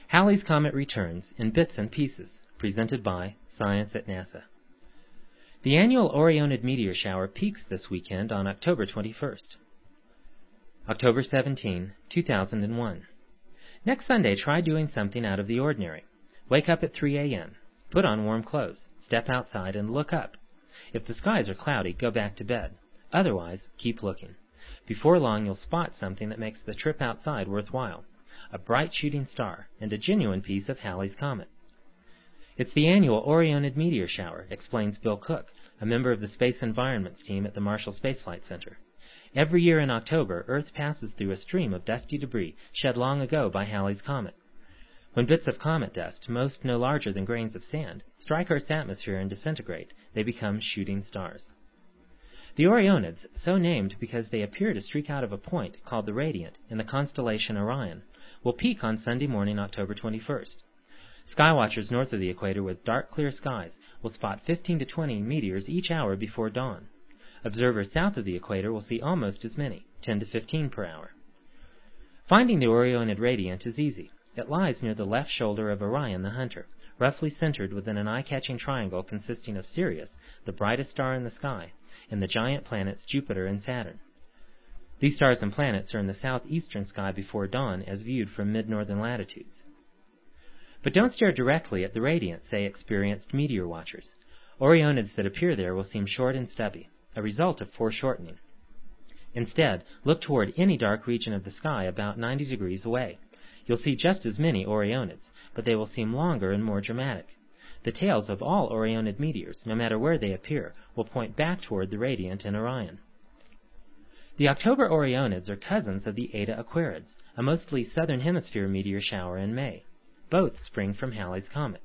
Halley's Comet returns in bits and pieces, presented by Science at NASA. The annual Orionid meteor shower peaks this weekend on October 21st. October 17, 2001. Next Sunday, try doing something out of the ordinary. Wake up at 3 a.m., put on warm clothes, step outside and look up. If the skies are cloudy, go back to bed. Otherwise, keep looking. Before long, you'll spot something that makes the trip outside worthwhile. A bright shooting star, and a genuine piece of Halley's Comet. It's the annual Orionid meteor shower, explains Bill Cook, a member of the Space Environments team at the Marshall Space Flight Center. Every year in October, Earth passes through a stream of dusty debris shed long ago by Halley's Comet. When bits of comet dust, most no larger than grains of sand, strike Earth's atmosphere and disintegrate, they become shooting stars. The Orionids, so named because they appear to streak out of a point called the radiant in the constellation Orion, will peak on Sunday morning, October 21st. Skywatchers north of the equator with dark, clear skies will spot 15 to 20 meteors each hour before dawn. Observers south of the equator will see almost as many, 10 to 15 per hour. Finding the Orionid radiant is easy. It lies near the left shoulder of Orion the Hunter, roughly centered within an eye-catching triangle consisting of Sirius, the brightest star in the sky, and the giant planets Jupiter and Saturn. These stars and planets are in the southeastern sky before dawn as viewed from mid-northern latitudes. But don't stare directly at the radiant, say experienced meteor watchers. Orionids that appear there will seem short and stubby, a result of foreshortening. Instead, look toward any dark region of the sky about 90 degrees away. You'll see just as many Orionids, but they will seem longer and more dramatic. The tails of all Orionid meteors, no matter where they appear, will point back toward the radiant in Orion. The October Orionids are cousins of the Eta Aquarids, a mostly southern hemisphere meteor shower in May. Both spring from Halley's Comet.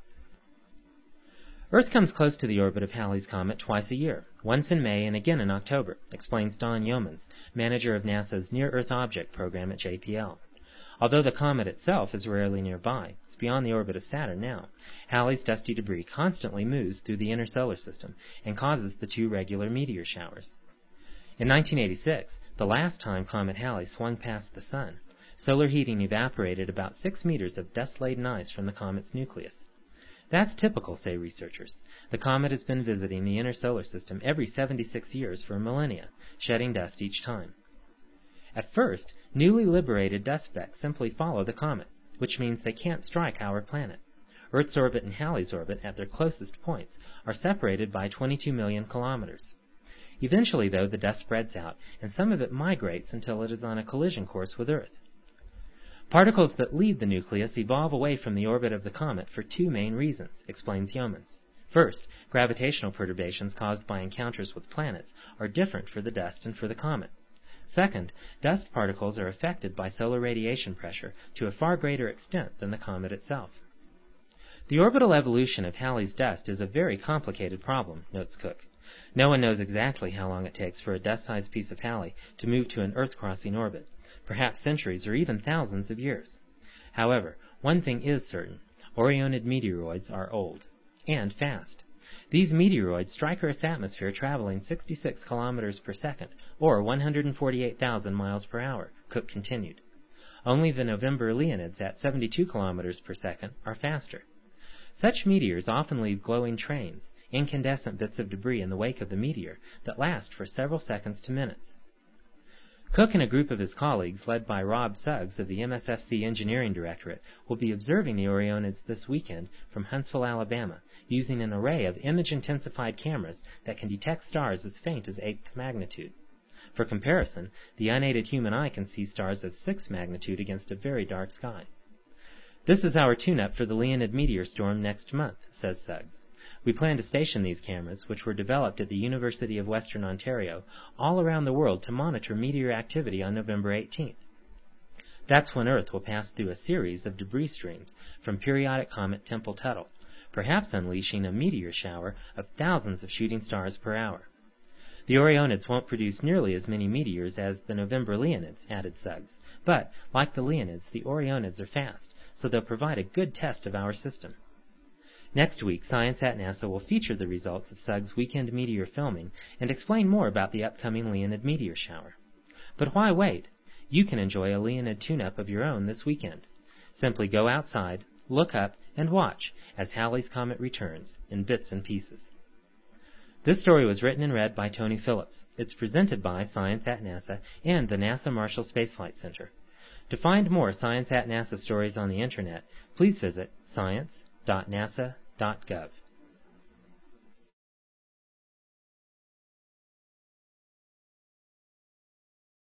Earth comes close to the orbit of Halley's Comet twice a year, once in May and again in October, explains Don Yeomans, manager of NASA's Near-Earth Object program at JPL. Although the comet itself is rarely nearby, it's beyond the orbit of Saturn now, Halley's dusty debris constantly moves through the inner solar system and causes the two regular meteor showers. In 1986, the last time Comet Halley swung past the Sun, solar heating evaporated about 6 meters of dust-laden ice from the comet's nucleus. That's typical, say researchers. The comet has been visiting the inner solar system every 76 years for millennia, shedding dust each time. At first, newly liberated dust specks simply follow the comet, which means they can't strike our planet. Earth's orbit and Halley's orbit, at their closest points, are separated by 22 million kilometers. Eventually, though, the dust spreads out, and some of it migrates until it is on a collision course with Earth. Particles that leave the nucleus evolve away from the orbit of the comet for two main reasons, explains Yeomans. First, gravitational perturbations caused by encounters with planets are different for the dust and for the comet. Second, dust particles are affected by solar radiation pressure to a far greater extent than the comet itself. The orbital evolution of Halley's dust is a very complicated problem, notes Cook. No one knows exactly how long it takes for a dust-sized piece of Halley to move to an Earth-crossing orbit, perhaps centuries or even thousands of years. However, one thing is certain. Orionid meteoroids are old. And fast. These meteoroids strike Earth's atmosphere traveling 66 kilometers per second, or 148,000 miles per hour, Cook continued. Only the November Leonids at 72 kilometers per second are faster. Such meteors often leave glowing trains, incandescent bits of debris in the wake of the meteor, that last for several seconds to minutes. Cook and a group of his colleagues, led by Rob Suggs of the MSFC Engineering Directorate, will be observing the Orionids this weekend from Huntsville, Alabama, using an array of image-intensified cameras that can detect stars as faint as 8th magnitude. For comparison, the unaided human eye can see stars of 6th magnitude against a very dark sky. This is our tune-up for the Leonid meteor storm next month, says Suggs. We plan to station these cameras, which were developed at the University of Western Ontario, all around the world to monitor meteor activity on November 18th. That's when Earth will pass through a series of debris streams from periodic comet Tempel-Tuttle, perhaps unleashing a meteor shower of thousands of shooting stars per hour. The Orionids won't produce nearly as many meteors as the November Leonids, added Suggs, but, like the Leonids, the Orionids are fast, so they'll provide a good test of our system. Next week, Science at NASA will feature the results of Suggs' weekend meteor filming and explain more about the upcoming Leonid meteor shower. But why wait? You can enjoy a Leonid tune-up of your own this weekend. Simply go outside, look up, and watch as Halley's Comet returns in bits and pieces. This story was written and read by Tony Phillips. It's presented by Science at NASA and the NASA Marshall Space Flight Center. To find more Science at NASA stories on the Internet, please visit science.nasa.gov.